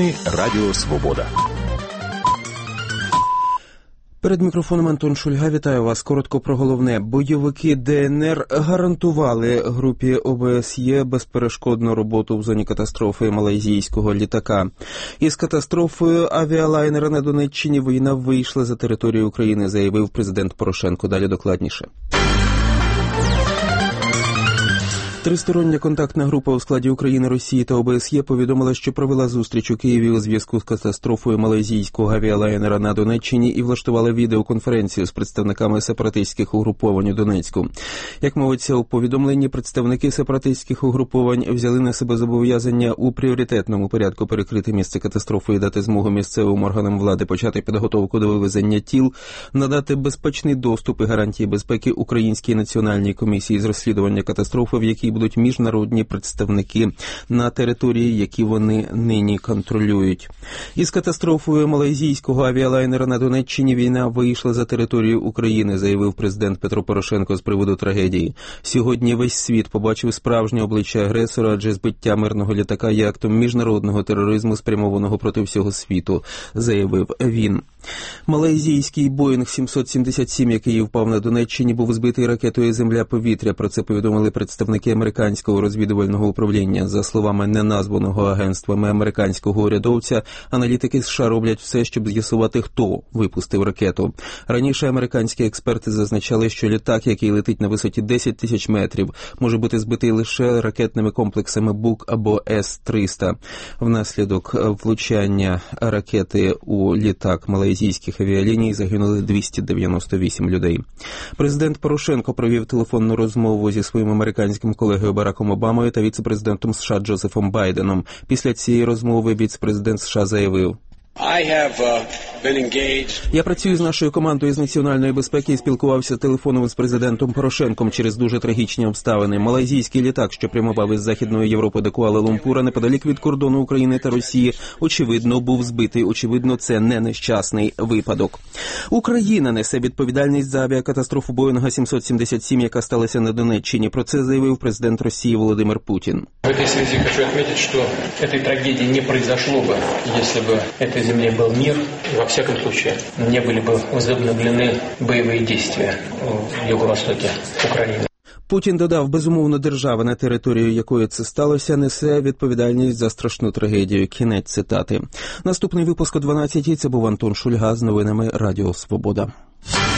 Новини Радіо Свобода. Перед мікрофоном Антон Шульга. Вітаю вас. Коротко про головне. Бойовики ДНР гарантували групі ОБСЄ безперешкодну роботу в зоні катастрофи малайзійського літака. Із катастрофою авіалайнера на Донеччині війна вийшла за територію України, заявив президент Порошенко. Далі докладніше. Тристороння контактна група у складі України, Росії та ОБСЄ повідомила, що провела зустріч у Києві у зв'язку з катастрофою малайзійського авіалайнера на Донеччині і влаштувала відеоконференцію з представниками сепаратистських угруповань у Донецьку. Як мовиться у повідомленні, представники сепаратистських угруповань взяли на себе зобов'язання у пріоритетному порядку перекрити місце катастрофи і дати змогу місцевим органам влади почати підготовку до вивезення тіл, надати безпечний доступ і гарантії безпеки Українській національній комісії з розслідування катастрофи, в якій будуть міжнародні представники на території, які вони нині контролюють. Із катастрофою малайзійського авіалайнера на Донеччині війна вийшла за територію України, заявив президент Петро Порошенко з приводу трагедії. Сьогодні весь світ побачив справжнє обличчя агресора, адже збиття мирного літака є актом міжнародного тероризму, спрямованого проти всього світу, заявив він. Малайзійський Боїнг 777, який впав на Донеччині, був збитий ракетою «Земля-повітря». Про це повідомили представники американського розвідувального управління. За словами неназваного агентствами американського урядовця, аналітики США роблять все, щоб з'ясувати, хто випустив ракету. Раніше американські експерти зазначали, що літак, який летить на висоті 10 тисяч метрів, може бути збитий лише ракетними комплексами БУК або С-300. Внаслідок влучання ракети у літак малайзійських авіаліній загинули 298 людей. Президент Порошенко провів телефонну розмову зі своїм американським колегою Бараком Обамою та віце-президентом США Джозефом Байденом. Після цієї розмови віце-президент США заявив: «Я працюю з нашою командою з національної безпеки і спілкувався телефоном з президентом Порошенком через дуже трагічні обставини. Малайзійський літак, що прямував із Західної Європи до Куала-Лумпура, неподалік від кордону України та Росії, очевидно, був збитий. Очевидно, це не нещасний випадок. Україна несе відповідальність за авіакатастрофу Боїнга 777, яка сталася на Донеччині. Про це заявив президент Росії Володимир Путін. В этой связи хочу отметить, что этой трагедии не произошло бы, если бы этой земле был мир, и во всяком случае не были бы возобновлены боевые действия в юго-востоке Украины. Путін додав, безумовно, держава, на територію якої це сталося, несе відповідальність за страшну трагедію. Кінець цитати. Наступний випуск о 12-й. Це був Антон Шульга з новинами Радіо Свобода.